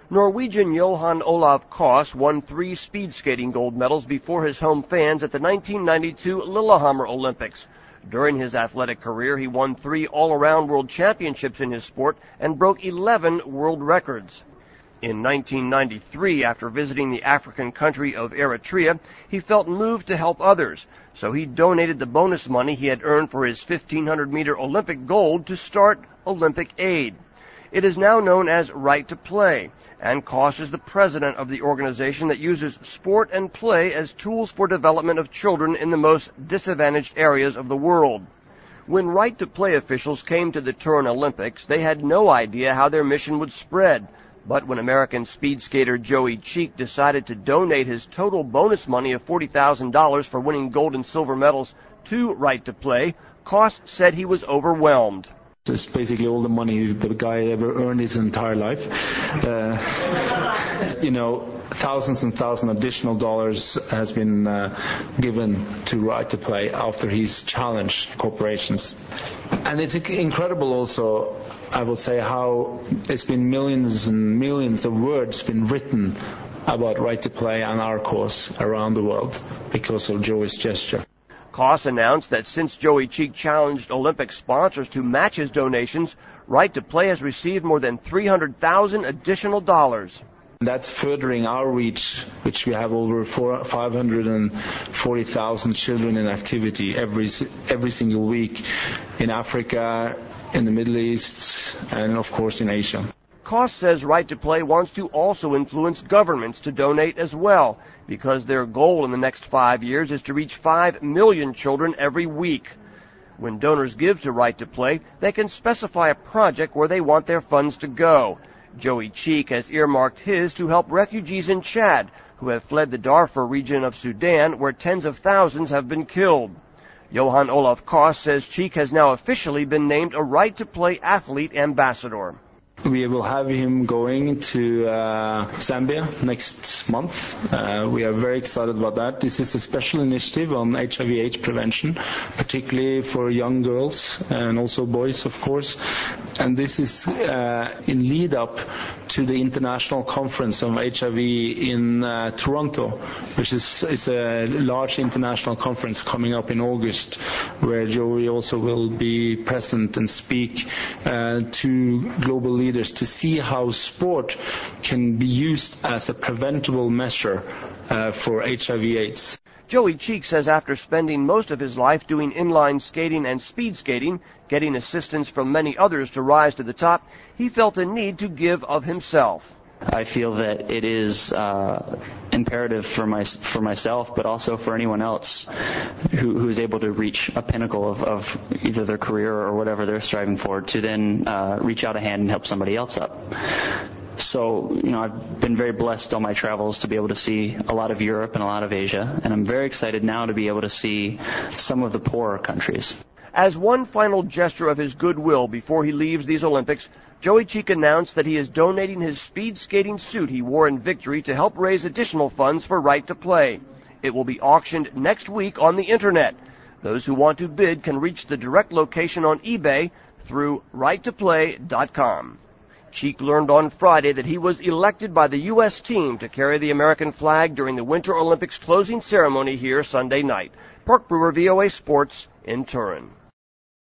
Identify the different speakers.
Speaker 1: Norwegian Johan Olav Koss won 3 speed skating gold medals before his home fans at the 1992 Lillehammer Olympics. During his athletic career, he won 3 all-around world championships in his sport and broke 11 world records. In 1993, after visiting the African country of Eritrea, he felt moved to help others, so he donated the bonus money he had earned for his 1,500-meter Olympic gold to start Olympic Aid. It is now known as Right to Play, and Koss is the president of the organization that uses sport and play as tools for development of children in the most disadvantaged areas of the world. When Right to Play officials came to the Turin Olympics, they had no idea how their mission would spread. But when American speed skater Joey Cheek decided to donate his total bonus money of $40,000 for winning gold and silver medals to Right to Play, Koss said he was overwhelmed.
Speaker 2: It's basically all the money the guy ever earned his entire life. Thousands and thousands of additional dollars has been given to Right to Play after he's challenged corporations. And it's incredible also, I will say, how it's been millions and millions of words been written about Right to Play and our cause around the world because of Joey's gesture.
Speaker 1: Koss announced that since Joey Cheek challenged Olympic sponsors to match his donations, Right to Play has received more than $300,000 additional dollars.
Speaker 2: That's furthering our reach, which we have over 540,000 children in activity every single week in Africa, in the Middle East, and of course in Asia.
Speaker 1: Koss says Right to Play wants to also influence governments to donate as well, because their goal in the next 5 years is to reach 5 million children every week. When donors give to Right to Play, they can specify a project where they want their funds to go. Joey Cheek has earmarked his to help refugees in Chad who have fled the Darfur region of Sudan, where tens of thousands have been killed. Johan Olav Koss says Cheek has now officially been named a Right to Play athlete ambassador.
Speaker 2: We will have him going to Zambia next month. We are very excited about that. This is a special initiative on HIV/AIDS prevention, particularly for young girls and also boys, of course. And this is in lead up to the international conference on HIV in Toronto, which is a large international conference coming up in August, where Joey also will be present and speak to global leaders to see how sport can be used as a preventable measure for HIV/AIDS.
Speaker 1: Joey Cheek says after spending most of his life doing inline skating and speed skating, getting assistance from many others to rise to the top, he felt a need to give of himself.
Speaker 3: I feel that it is imperative for myself, but also for anyone else who's able to reach a pinnacle of either their career or whatever they're striving for, to then reach out a hand and help somebody else up. So, I've been very blessed on my travels to be able to see a lot of Europe and a lot of Asia, and I'm very excited now to be able to see some of the poorer countries.
Speaker 1: As one final gesture of his goodwill before he leaves these Olympics, Joey Cheek announced that he is donating his speed skating suit he wore in victory to help raise additional funds for Right to Play. It will be auctioned next week on the Internet. Those who want to bid can reach the direct location on eBay through righttoplay.com. Cheek learned on Friday that he was elected by the U.S. team to carry the American flag during the Winter Olympics closing ceremony here Sunday night. Park Brewer, VOA Sports, in Turin.